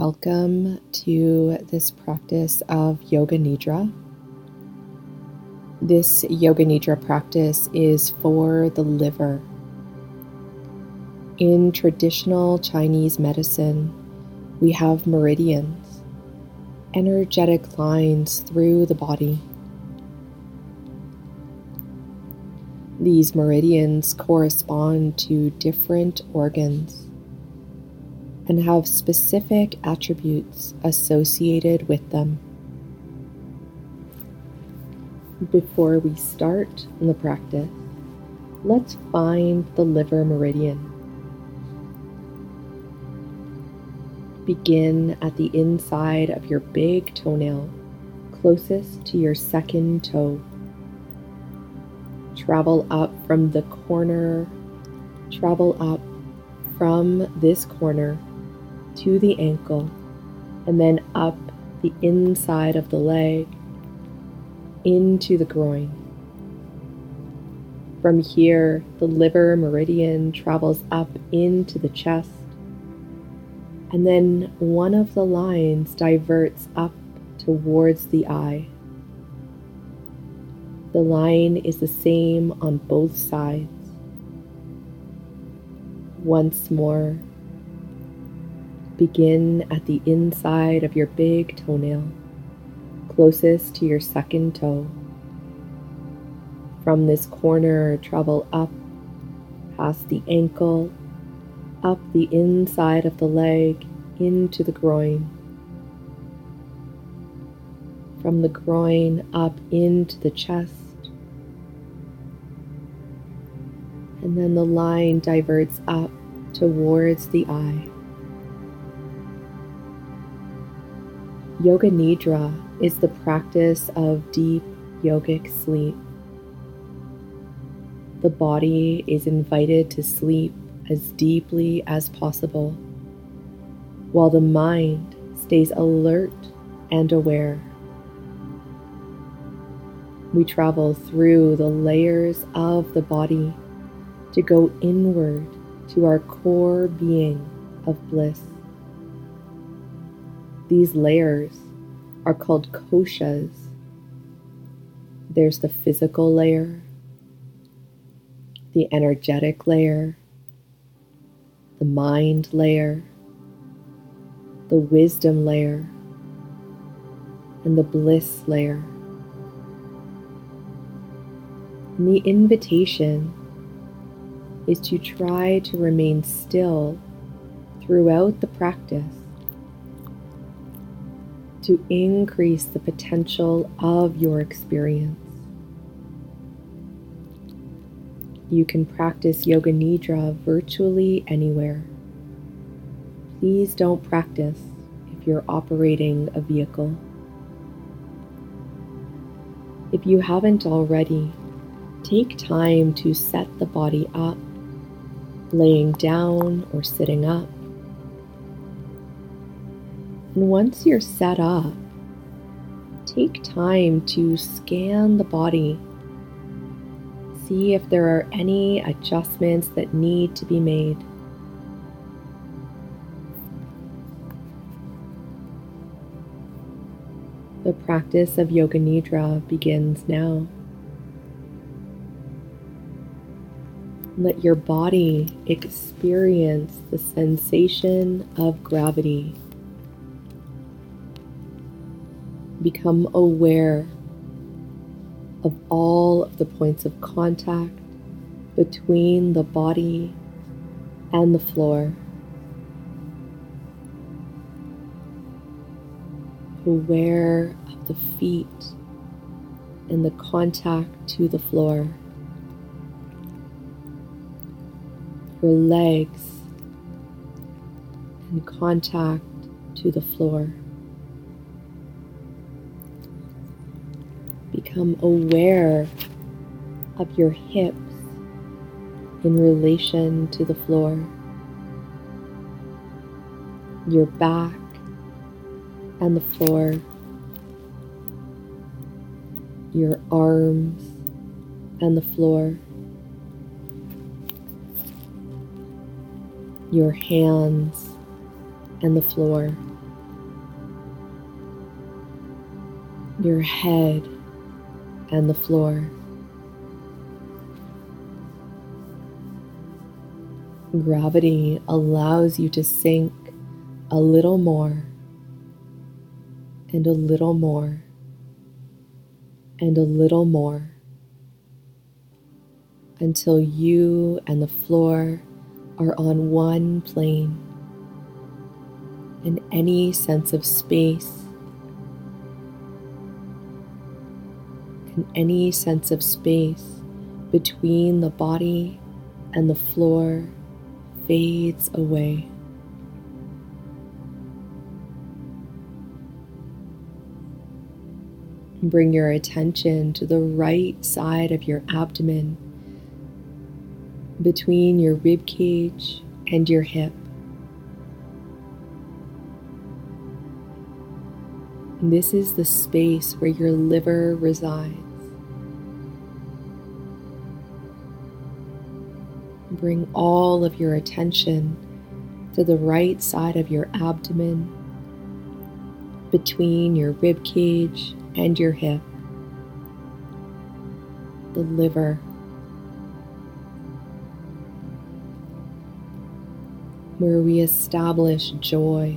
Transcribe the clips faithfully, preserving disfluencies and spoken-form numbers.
Welcome to this practice of Yoga Nidra. This Yoga Nidra practice is for the liver. In traditional Chinese medicine, we have meridians, energetic lines through the body. These meridians correspond to different organs and have specific attributes associated with them. Before we start the practice, let's find the liver meridian. Begin at the inside of your big toenail, closest to your second toe. Travel up from the corner, travel up from this corner to the ankle, and then up the inside of the leg into the groin. From here, the liver meridian travels up into the chest, and then one of the lines diverts up towards the eye. The line is the same on both sides. Once more, begin at the inside of your big toenail, closest to your second toe. From this corner, travel up past the ankle, up the inside of the leg, into the groin. From the groin up into the chest. And then the line diverts up towards the eye. Yoga Nidra is the practice of deep yogic sleep. The body is invited to sleep as deeply as possible, while the mind stays alert and aware. We travel through the layers of the body to go inward to our core being of bliss. These layers are called koshas. There's the physical layer, the energetic layer, the mind layer, the wisdom layer, and the bliss layer. And the invitation is to try to remain still throughout the practice to increase the potential of your experience. You can practice Yoga Nidra virtually anywhere. Please don't practice if you're operating a vehicle. If you haven't already, take time to set the body up, laying down or sitting up. And once you're set up, take time to scan the body. See if there are any adjustments that need to be made. The practice of Yoga Nidra begins now. Let your body experience the sensation of gravity. Become aware of all of the points of contact between the body and the floor. Aware of the feet and the contact to the floor. Your legs and contact to the floor. Become aware of your hips in relation to the floor, your back and the floor, your arms and the floor, your hands and the floor. your head and the floor. Gravity allows you to sink a little more and a little more and a little more until you and the floor are on one plane, and any sense of space and any sense of space between the body and the floor fades away. Bring your attention to the right side of your abdomen, between your rib cage and your hip. This is the space where your liver resides. Bring all of your attention to the right side of your abdomen, between your rib cage and your hip. The liver. Where we establish joy,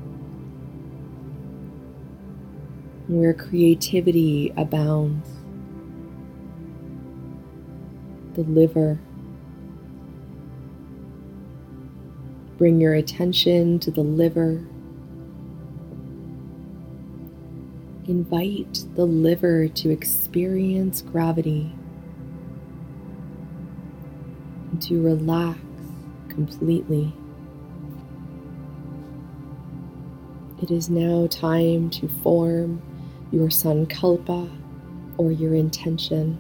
where creativity abounds. The liver. Bring your attention to the liver. Invite the liver to experience gravity and to relax completely. It is now time to form your sankalpa or your intention.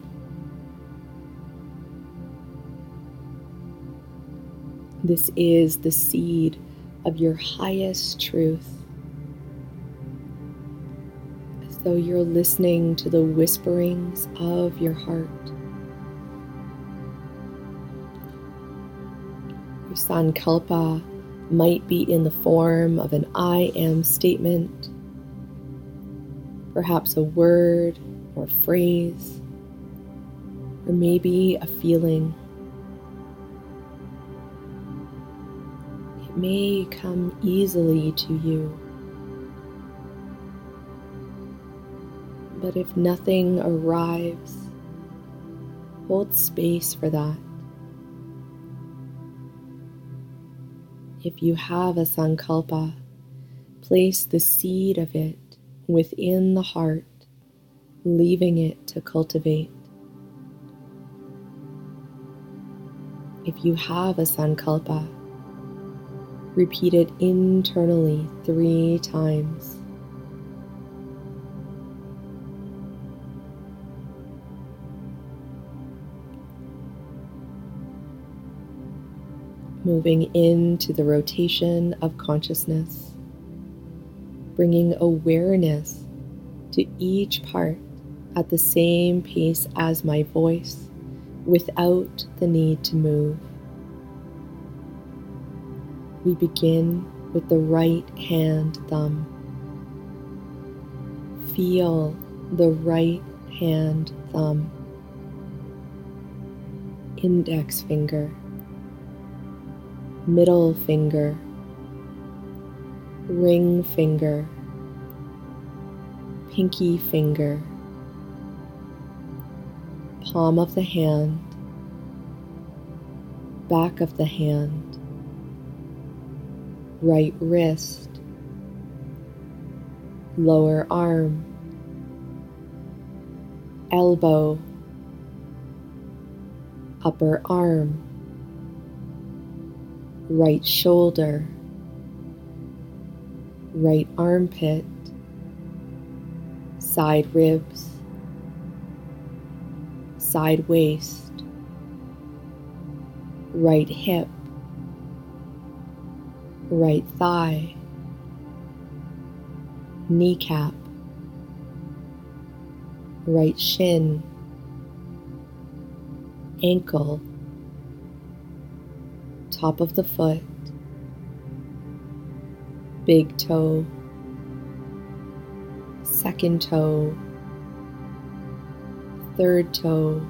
This is the seed of your highest truth. As though you're listening to the whisperings of your heart. Your sankalpa might be in the form of an I am statement, perhaps a word or phrase, or maybe a feeling. It may come easily to you, but if nothing arrives, hold space for that. If you have a sankalpa, place the seed of it within the heart, leaving it to cultivate. If you have a sankalpa, repeat it internally three times. Moving into the rotation of consciousness, bringing awareness to each part at the same pace as my voice, without the need to move. We begin with the right hand thumb. Feel the right hand thumb, index finger, middle finger, ring finger, pinky finger, palm of the hand, back of the hand, right wrist, lower arm, elbow, upper arm, right shoulder, right armpit, side ribs, side waist, right hip, right thigh, kneecap, right shin, ankle, top of the foot, big toe, second toe, third toe,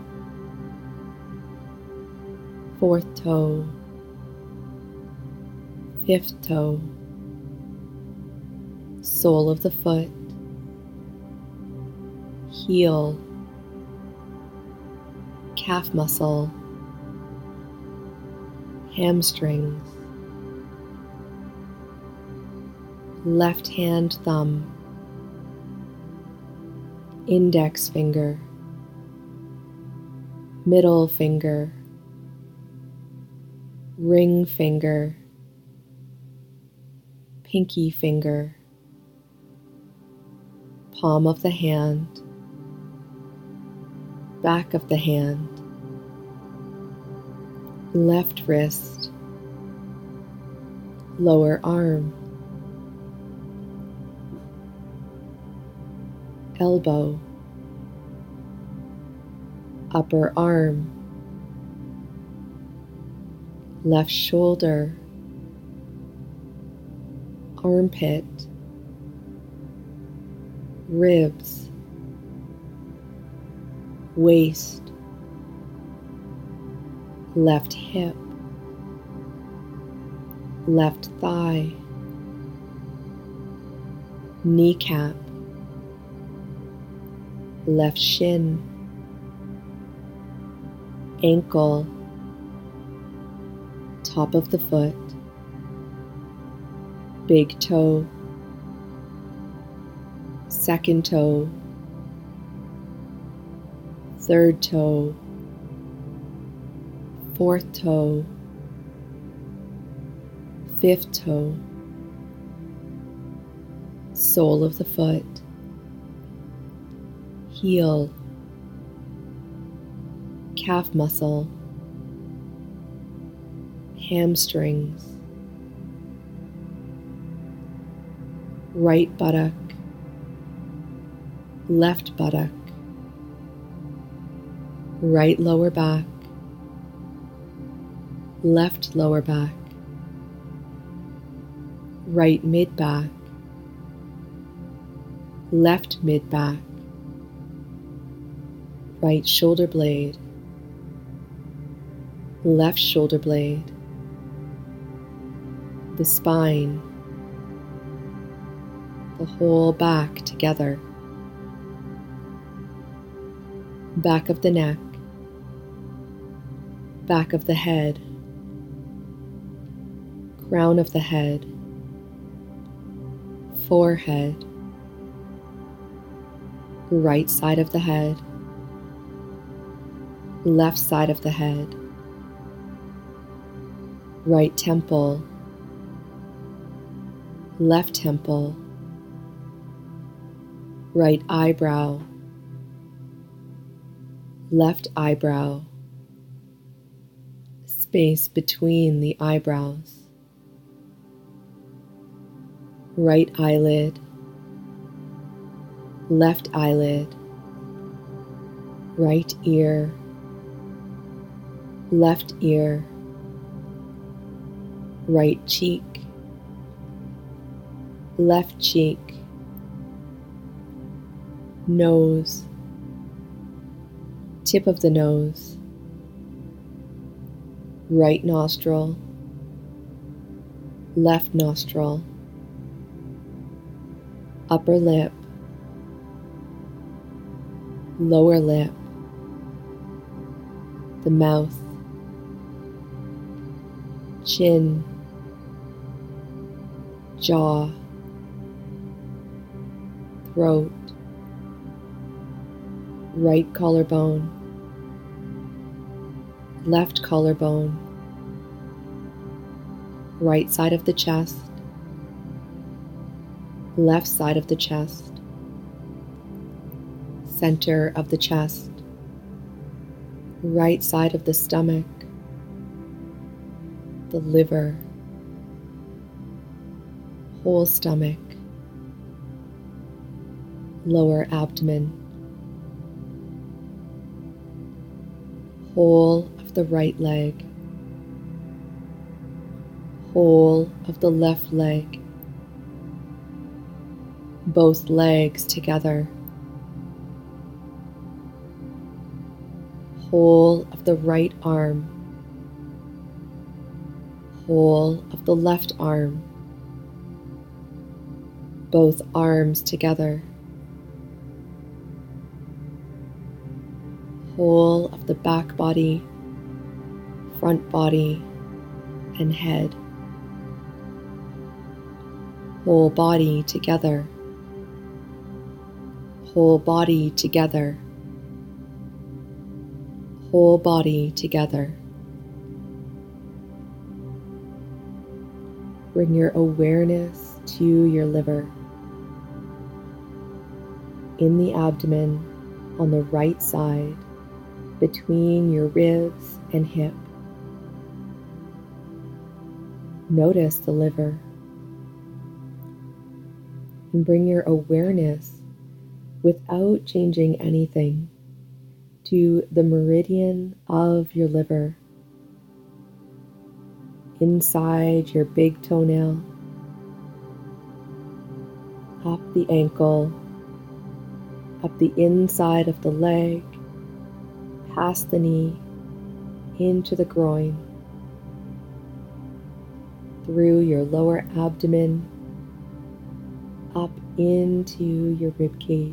fourth toe, fifth toe, sole of the foot, heel, calf muscle, hamstrings, left hand thumb, index finger, middle finger, ring finger, pinky finger, palm of the hand, back of the hand, left wrist, lower arm, elbow, upper arm, left shoulder, armpit, ribs, waist, left hip, left thigh, kneecap, left shin, ankle, top of the foot, big toe, second toe, third toe, fourth toe, fifth toe, sole of the foot, heel, calf muscle, hamstrings, right buttock, left buttock, right lower back, left lower back, right mid back, left mid back, right shoulder blade, left shoulder blade, the spine, the whole back together, back of the neck, back of the head, crown of the head, forehead, right side of the head, left side of the head, right temple, left temple, right eyebrow, left eyebrow, space between the eyebrows, right eyelid, left eyelid, right ear, left ear, right cheek, left cheek, nose, tip of the nose, right nostril, left nostril, upper lip, lower lip, the mouth, chin, jaw, throat, right collarbone, left collarbone, right side of the chest, left side of the chest, center of the chest, right side of the stomach, the liver, whole stomach, lower abdomen, whole of the right leg, whole of the left leg, both legs together, whole of the right arm, whole of the left arm, both arms together, whole of the back body, front body, and head, whole body together, whole body together, whole body together. Bring your awareness to your liver, in the abdomen on the right side, between your ribs and hip. Notice the liver and bring your awareness without changing anything to the meridian of your liver, inside your big toenail, up the ankle, up the inside of the leg, past the knee, into the groin, through your lower abdomen, up into your rib cage.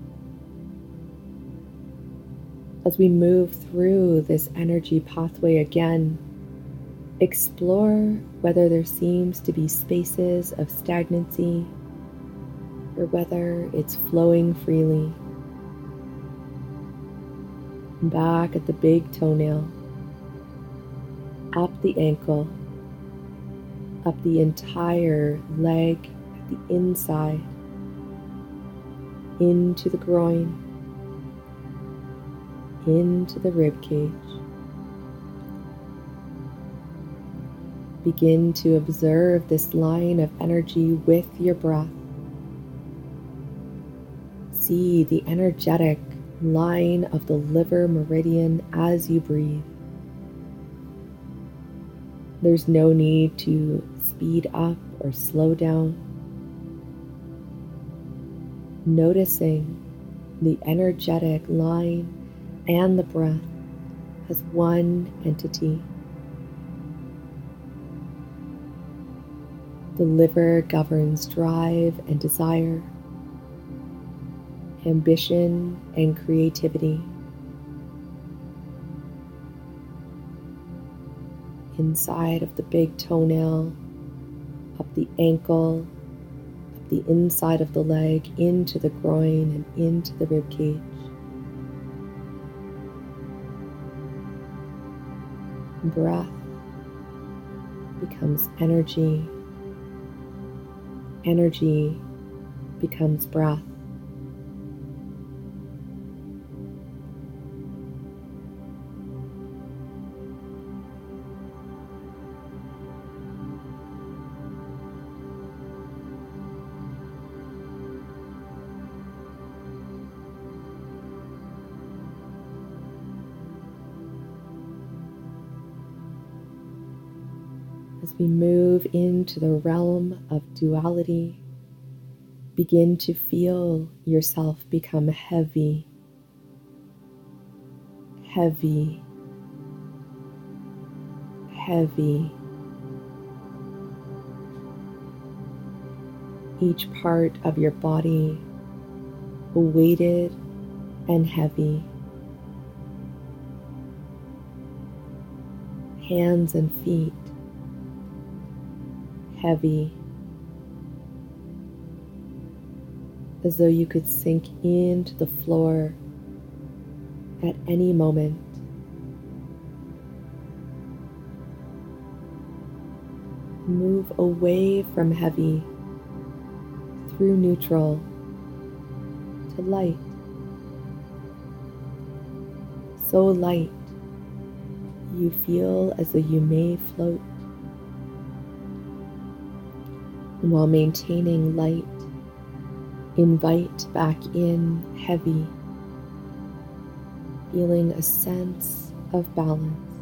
As we move through this energy pathway again, explore whether there seems to be spaces of stagnancy or whether it's flowing freely. Back at the big toenail, up the ankle, up the entire leg at the inside, into the groin, into the rib cage. Begin to observe this line of energy with your breath. See the energetic line of the liver meridian as you breathe. There's no need to speed up or slow down. Noticing the energetic line and the breath as one entity. The liver governs drive and desire, ambition and creativity. Inside of the big toenail, up the ankle, up the inside of the leg, into the groin and into the rib cage. Breath becomes energy. Energy becomes breath. As we move into the realm of duality, begin to feel yourself become heavy, heavy, heavy. Each part of your body weighted and heavy. Hands and feet heavy, as though you could sink into the floor at any moment. Move away from heavy through neutral to light. So light, you feel as though you may float. And while maintaining light, invite back in heavy, feeling a sense of balance.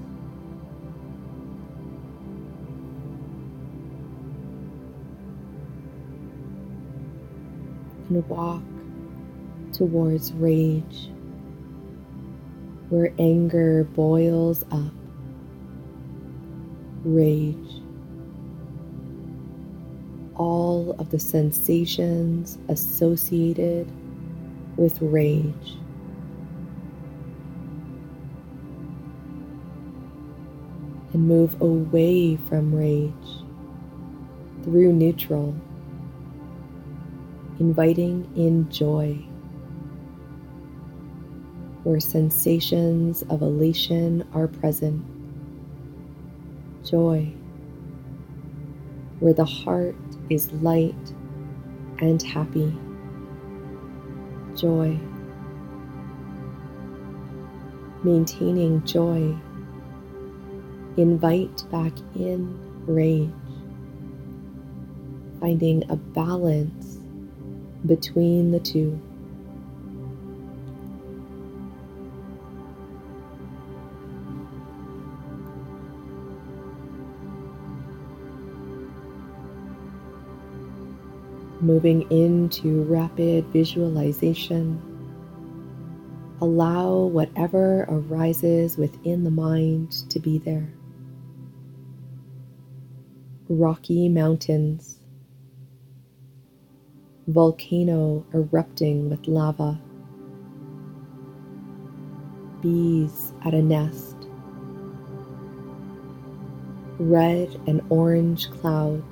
And walk towards rage, where anger boils up, rage, all of the sensations associated with rage. And move away from rage through neutral, inviting in joy, where sensations of elation are present. Joy, where the heart is light and happy. Joy. Maintaining joy, invite back in rage, finding a balance between the two. Moving into rapid visualization, allow whatever arises within the mind to be there. Rocky mountains, volcano erupting with lava, bees at a nest, red and orange clouds,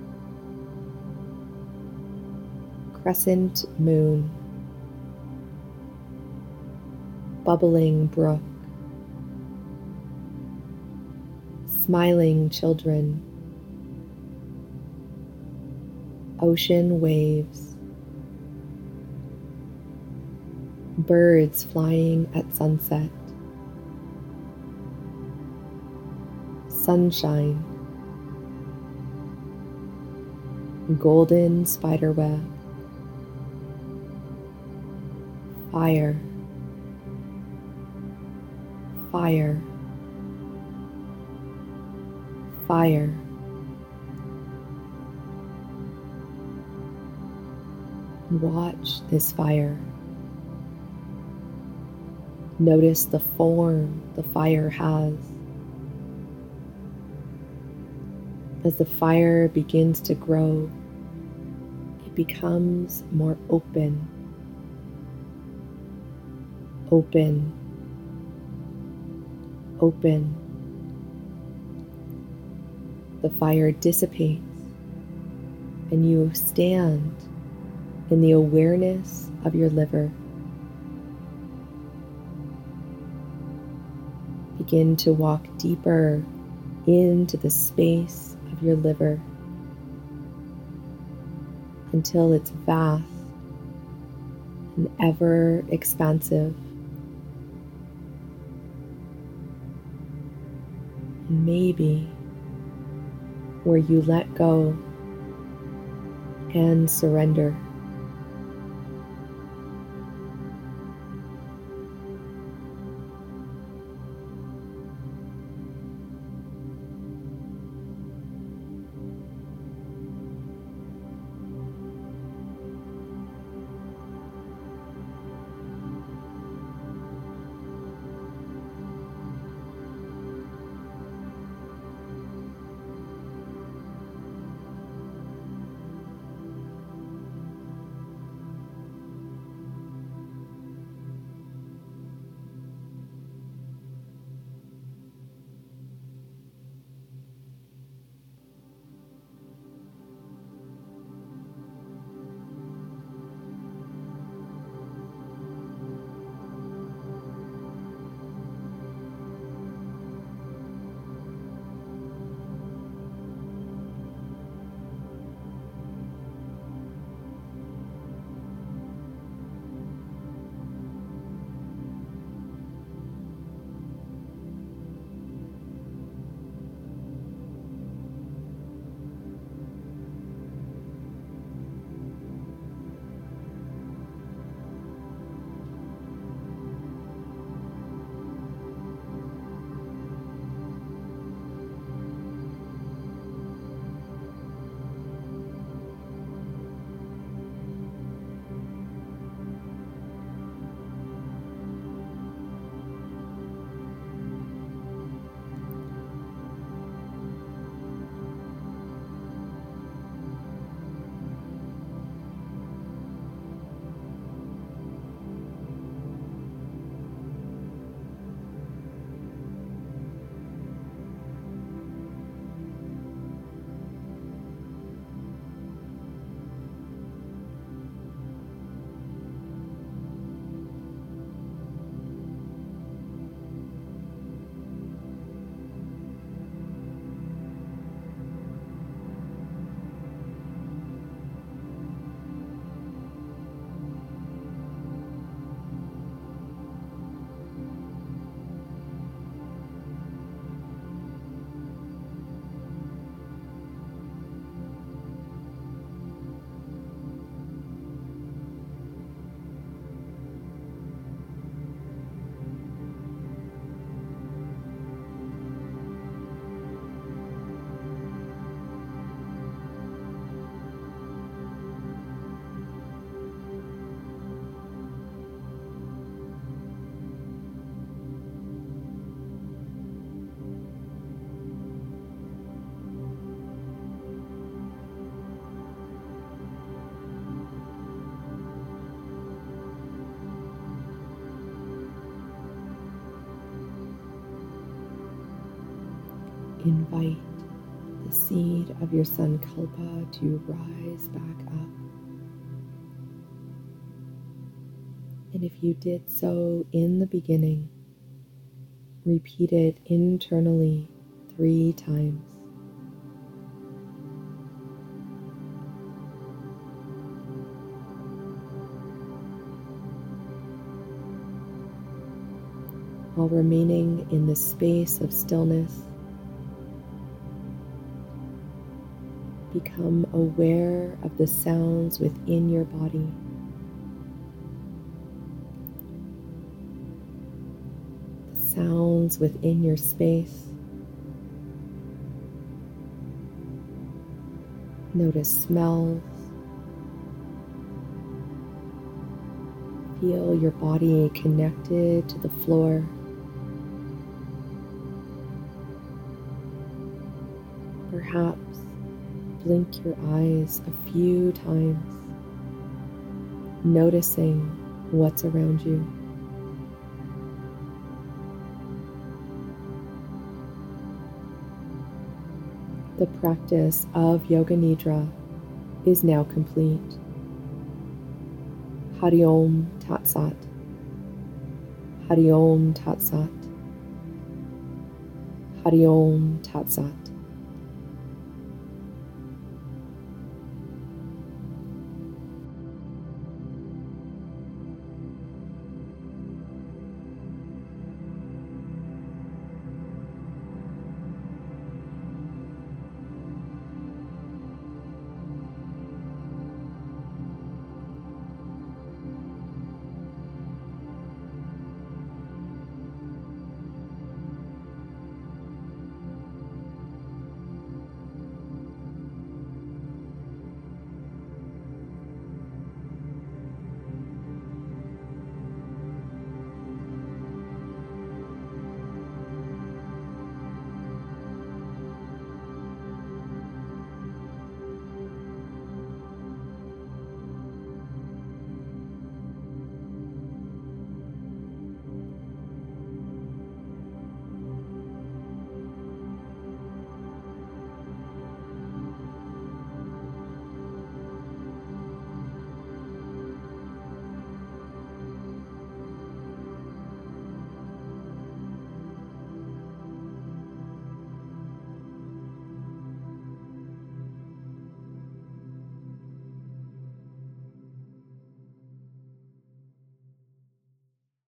crescent moon, bubbling brook, smiling children, ocean waves, birds flying at sunset, sunshine, golden spiderweb, fire, fire, fire. Watch this fire. Notice the form the fire has. As the fire begins to grow, it becomes more open, open, open. The fire dissipates, and you stand in the awareness of your liver. Begin to walk deeper into the space of your liver until it's vast and ever expansive. And maybe where you let go and surrender. invite the seed of your Sankalpa to rise back up. And if you did so in the beginning, repeat it internally three times. While remaining in the space of stillness, become aware of the sounds within your body. The sounds within your space. Notice smells. Feel your body connected to the floor. Perhaps blink your eyes a few times, noticing what's around you. The practice of Yoga Nidra is now complete. Hari Om Tat Sat. Hari Om Tat Sat. Hari Om Tat Sat.